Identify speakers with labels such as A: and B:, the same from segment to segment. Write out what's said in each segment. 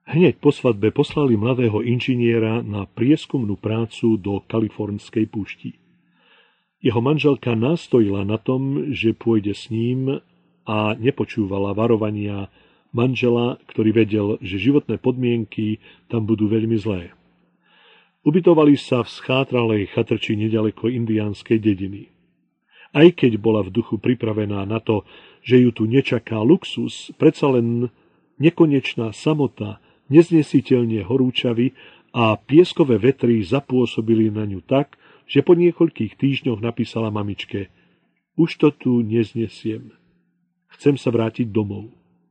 A: Hneď po svadbe poslali mladého inžiniera na prieskumnú prácu do kalifornskej púšti. Jeho manželka nastojila na tom, že pôjde s ním a nepočúvala varovania manžela, ktorý vedel, že životné podmienky tam budú veľmi zlé. Ubytovali sa v schátralej chatrči nedaleko indiánskej dediny. Aj keď bola v duchu pripravená na to, že ju tu nečaká luxus, predsa len nekonečná samota, neznesiteľne horúčavy a pieskové vetry zapôsobili na ňu tak, že po niekoľkých týždňoch napísala mamičke: Už to tu neznesiem. Chcem sa vrátiť domov.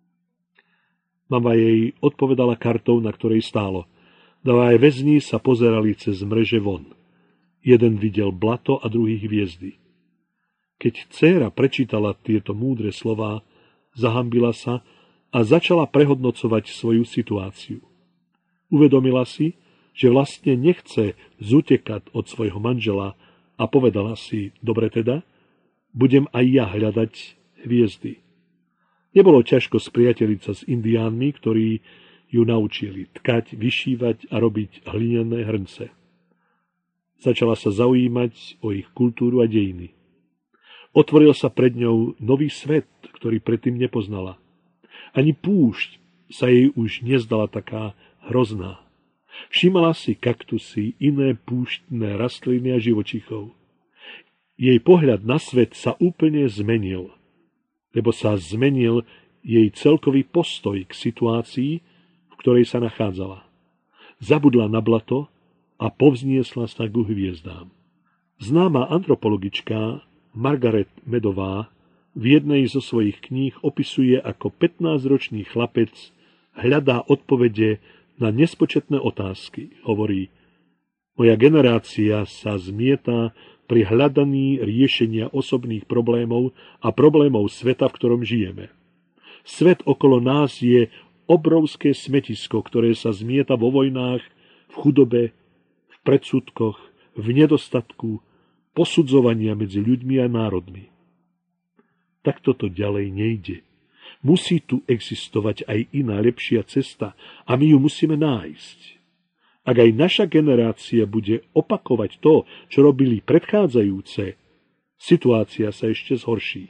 A: Mama jej odpovedala kartou, na ktorej stálo: Dvaja väzni sa pozerali cez mreže von. Jeden videl blato a druhý hviezdy. Keď dcéra prečítala tieto múdre slová, zahambila sa a začala prehodnocovať svoju situáciu. Uvedomila si, že vlastne nechce zutekať od svojho manžela a povedala si: Dobre teda, budem aj ja hľadať hviezdy. Nebolo ťažko spriateliť sa s indiánmi, ktorí ju naučili tkať, vyšívať a robiť hlinené hrnce. Začala sa zaujímať o ich kultúru a dejiny. Otvoril sa pred ňou nový svet, ktorý predtým nepoznala. Ani púšť sa jej už nezdala taká hrozná. Všímala si kaktusy, iné púštne rastliny a živočíchov. Jej pohľad na svet sa úplne zmenil, lebo sa zmenil jej celkový postoj k situácii, v ktorej sa nachádzala. Zabudla na blato a povzniesla sa ku hviezdám. Známa antropologička Margaret Meadová v jednej zo svojich kníh opisuje, ako 15-ročný chlapec hľadá odpovede na nespočetné otázky. Hovorí: Moja generácia sa zmieta pri hľadaní riešenia osobných problémov a problémov sveta, v ktorom žijeme. Svet okolo nás je obrovské smetisko, ktoré sa zmieta vo vojnách, v chudobe, v predsudkoch, v nedostatku, posudzovania medzi ľuďmi a národmi. Tak toto ďalej nejde. Musí tu existovať aj iná, lepšia cesta a my ju musíme nájsť. Ak aj naša generácia bude opakovať to, čo robili predchádzajúce, situácia sa ešte zhorší.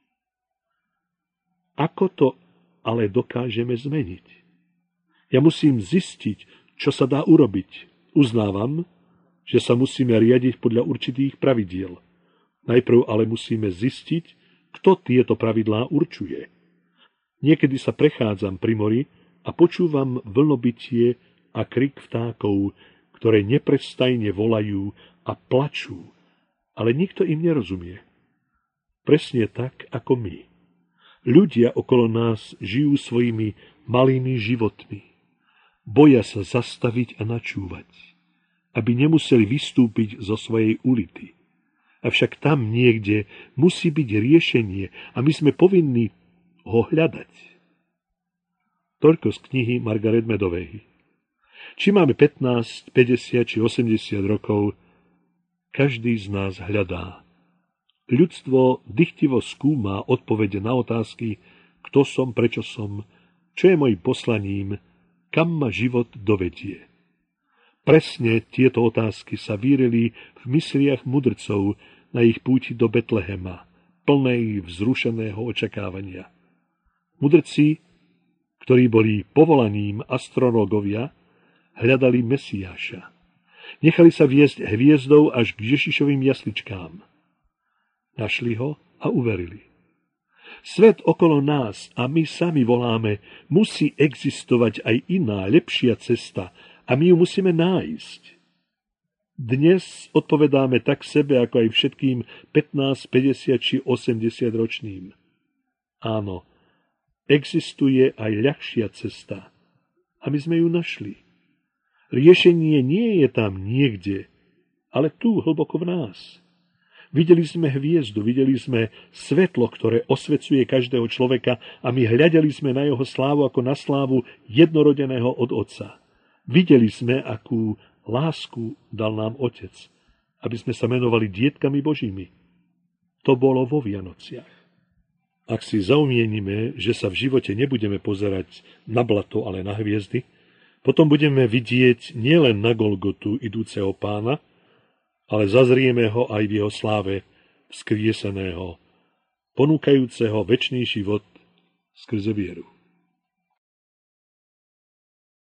A: Ako to ale dokážeme zmeniť? Ja musím zistiť, čo sa dá urobiť. Uznávam, že sa musíme riadiť podľa určitých pravidiel. Najprv ale musíme zistiť, kto tieto pravidlá určuje. Niekedy sa prechádzam pri mori a počúvam vlnobytie a krik vtákov, ktoré neprestajne volajú a plačú, ale nikto im nerozumie. Presne tak, ako my. Ľudia okolo nás žijú svojimi malými životmi. Boja sa zastaviť a načúvať, aby nemuseli vystúpiť zo svojej ulity. Avšak tam niekde musí byť riešenie a my sme povinní ho hľadať. Toľko z knihy Margaret Meadovej. Či máme 15, 50 či 80 rokov, každý z nás hľadá. Ľudstvo dychtivo skúma odpovede na otázky: kto som, prečo som, čo je mojím poslaním, kam ma život dovedie. Presne tieto otázky sa vírili v mysliach mudrcov na ich púti do Betlehema, plnej vzrušeného očakávania. Mudrci, ktorí boli povolaním astronógovia, hľadali Mesiáša. Nechali sa viesť hviezdou až k Ježišovým jasličkám. Našli ho a uverili. Svet okolo nás a my sami voláme: musí existovať aj iná, lepšia cesta a my ju musíme nájsť. Dnes odpovedáme tak sebe, ako aj všetkým 15, 50 či 80 ročným. Áno, existuje aj ľahšia cesta a my sme ju našli. Riešenie nie je tam niekde, ale tu, hlboko v nás. Videli sme hviezdu, videli sme svetlo, ktoré osvecuje každého človeka a my hľadeli sme na jeho slávu ako na slávu jednorodeného od Otca. Videli sme, akú lásku dal nám Otec, aby sme sa menovali dietkami Božími. To bolo vo Vianociach. Ak si zaumienime, že sa v živote nebudeme pozerať na blato, ale na hviezdy, Potom budeme vidieť nielen na Golgotu idúceho Pána, ale zazrieme ho aj v jeho sláve vzkrieseného, ponúkajúceho večný život skrze vieru.